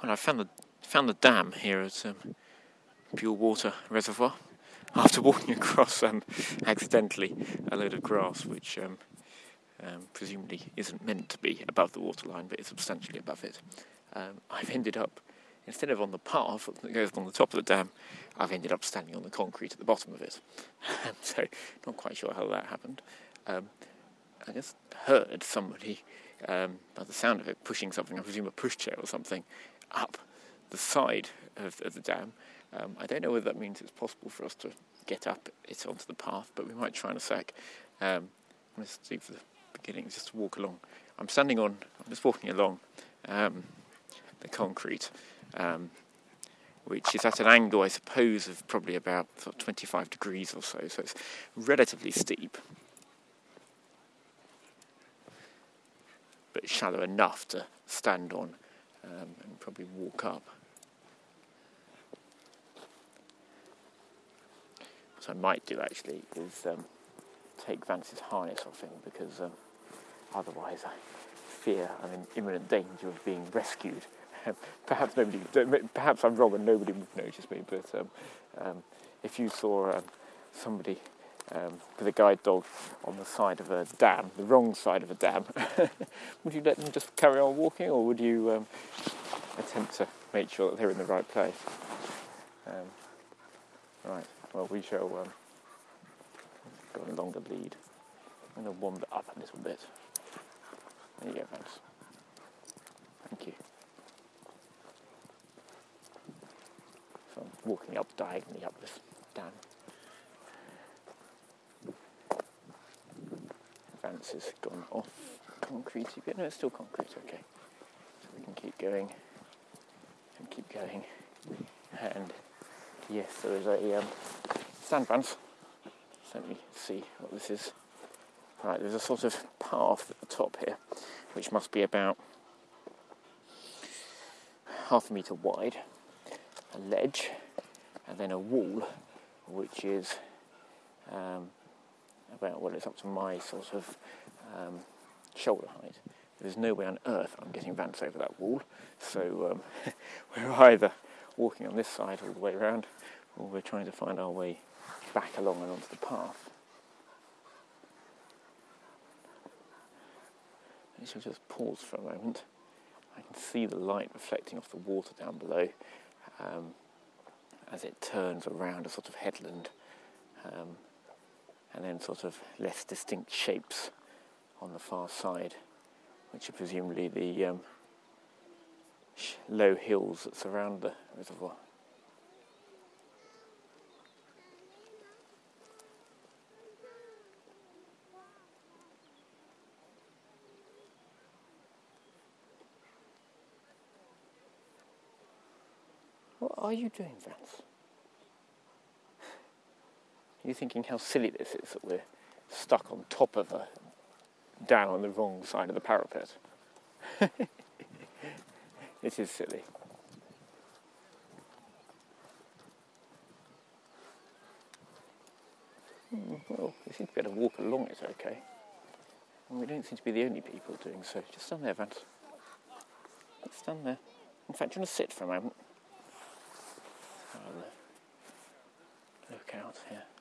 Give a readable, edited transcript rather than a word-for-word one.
Well, I found the dam here at Pure Water Reservoir after walking across accidentally a load of grass which presumably isn't meant to be above the waterline but is substantially above it. I've ended up, instead of on the path that goes on the top of the dam, I've ended up standing on the concrete at the bottom of it. So not quite sure how that happened. I just heard somebody, by the sound of it, pushing something, I presume a pushchair or something, up the side of the dam. I don't know whether that means it's possible for us to get up it onto the path, but we might try in a sec. Let's see for the beginning, just to walk along. I'm just walking along the concrete, which is at an angle, I suppose, of probably about sort of 25 degrees or so it's relatively steep, but shallow enough to stand on and probably walk up. What I might do actually is take Vance's harness off him, because otherwise I fear I'm in imminent danger of being rescued. Perhaps I'm wrong and nobody would notice me, but if you saw somebody with a guide dog on the side of a dam, the wrong side of a dam, would you let them just carry on walking, or would you attempt to make sure that they're in the right place? Right, well, we shall go along the lead. I'm going to wander up a little bit. There you go, Vance. Thank you. So I'm walking up diagonally up this dam. Vance has gone off concrete a bit. No, it's still concrete, okay. So we can keep going and keep going. And yes, there is a stand, Vance. Let me see what this is. Right, there's a sort of path at the top here, which must be about half a metre wide, a ledge, and then a wall, which is it's up to my sort of shoulder height. There's no way on earth I'm getting Vance over that wall, so we're either walking on this side all the way around, or we're trying to find our way back along and onto the path. I shall just pause for a moment. I can see the light reflecting off the water down below as it turns around a sort of headland, and then sort of less distinct shapes on the far side, which are presumably the low hills that surround the reservoir. What are you doing, Vance? Are you thinking how silly this is that we're stuck on top of a dam on the wrong side of the parapet? It is silly. Well, we seem to be able to walk along it okay. And we don't seem to be the only people doing so. Just stand there, Vance. Let's stand there. In fact, do you want to sit for a moment? I'll look out here.